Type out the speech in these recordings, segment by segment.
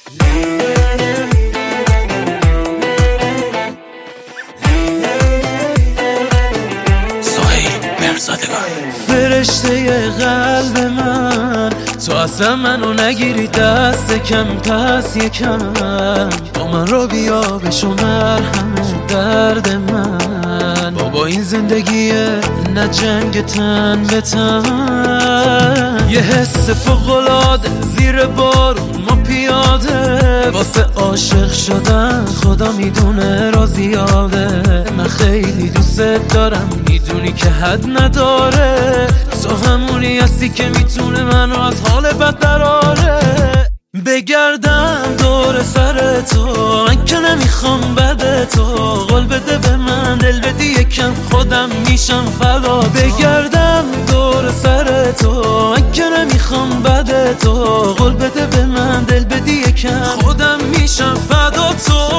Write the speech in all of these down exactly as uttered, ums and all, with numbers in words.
فرشته قلب من، تو اصلا منو نگیری دست کم، پس یکم با من رو بیا بشو مرهم درد من. بابا این زندگیه نه جنگ تن به تن، یه حس فوق‌العاده زیر بارون ما پیاده، واسه عاشق شدن خدا میدونه را زیاده. من خیلی دوست دارم میدونی که حد نداره، تو همونی هستی که میتونه منو از حال بد دراره. بگردم دور سر تو من که نمیخوام بده تو، قول بده به من دل بدی یکم خودم میشم فدا. بگردم دور سر تو من که نمیخوام بده تو، قول بده به من دل بدی یکم خودم میشم فدا تو.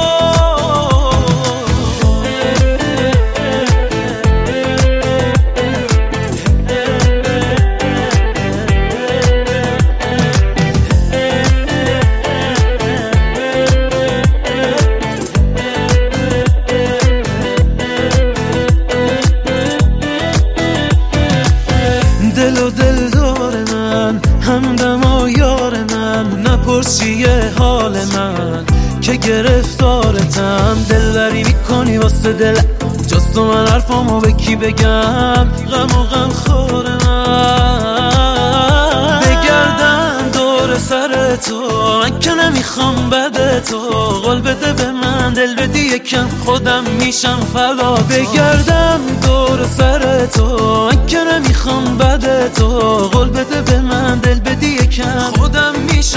دل و دل دار من، همدم و یار من، نپرس چیه حال من که گرفتارتم. دلبری میکنی واسه دل، جز تو من حرفامو به کی بگم، غم و غم خور من. بگردم دور سر تو من که نمیخوام بده تو، قول بده به من دل بدی یکم خودم میشم فدا. بگردم دور سر تو من که نمیخوام بده تو، قول بده به من دل بدی یکم خودم میشم